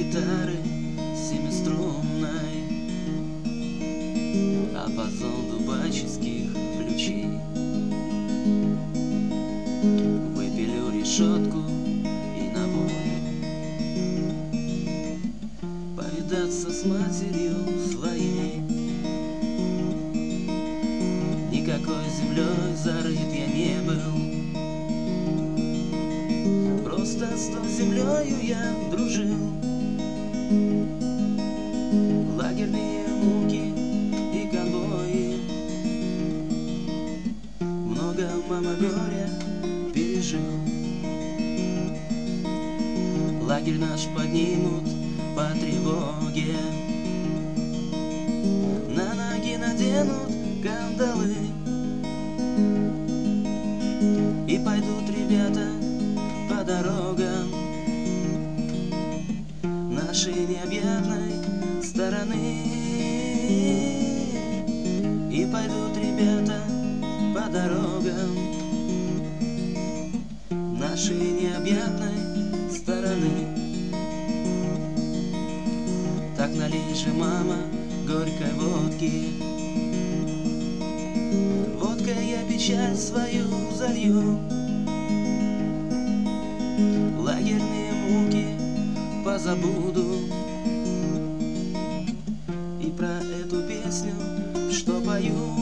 гитары семиструнной, апазон дубаческих ключей. Выпилю решетку и на волю повидаться с матерью своей. Никакой землей зарыт я не был, просто с той землею я дружил. Лагерные муки и конвои, много мама горя пережил. Лагерь наш поднимут по тревоге, на ноги наденут кандалы, и пойдут ребята по дорогам нашей необъятной стороны. И пойдут ребята по дорогам нашей необъятной стороны. Так налей же, мама, горькой водки, водкой я печаль свою залью. Лагерные муки позабуду, и про эту песню, что пою.